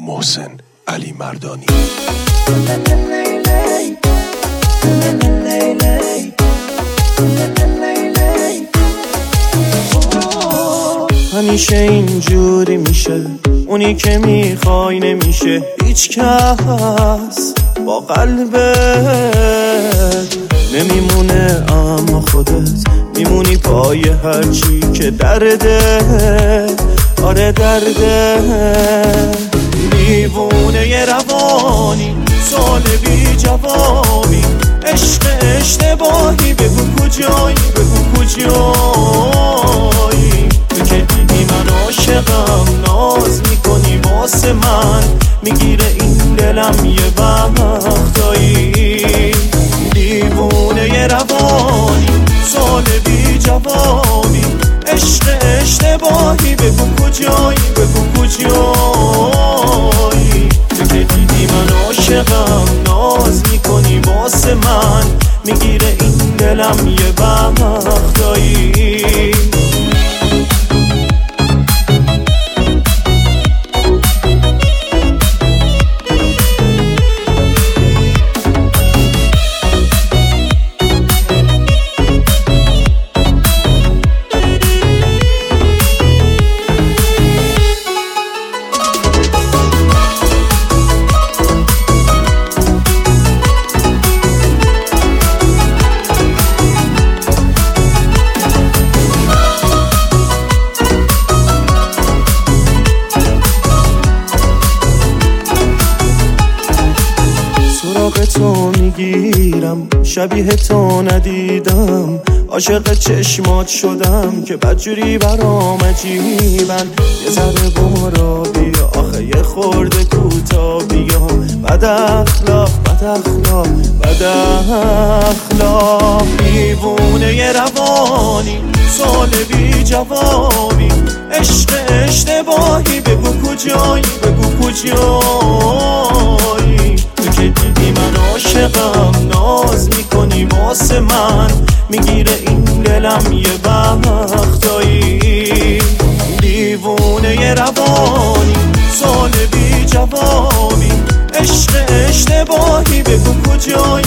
محسن علی مردانی. همیشه اینجوری میشه، اونی که میخوای نمیشه هیچ کس با قلبت نمیمونه، اما خودت میمونی پای هرچی که درده. آره درده، دیوونه ی روانی، سال بی جوابی، عشق اشتباهی، بگو کجایی، بگو کجایی. تو که دیدی من عاشقم، ناز میکنی واسه من، میگیره این دلم یه وقتایی. دیوونه ی روانی، سال بی جوابی، عشق اشتباهی، بگو کجایی، بگو کجایی. تو که دیدی من عاشقم، ناز میکنی واسه من، میگیره این دلم یه وقتایی. تو میگیرم، شبیه تو ندیدم، عاشق چشمات شدم که بدجوری برام عجیبن. یه ذره برو بیا، آخه یه خورده کوتاه بیا. بد اخلاق، بد اخلاق، بد اخلاق. دیوونه ی روانی، سال بی جوابی، عشق اشتباهی، بگو کجایی، بگو کجایی. تو که دیدی من عاشقم، ناز میکنی واسه من، میگیره این دلم یه وقتایی. دیوونه ی روانی، سال بی جوابی، عشق اشتباهی، بگو کجایی.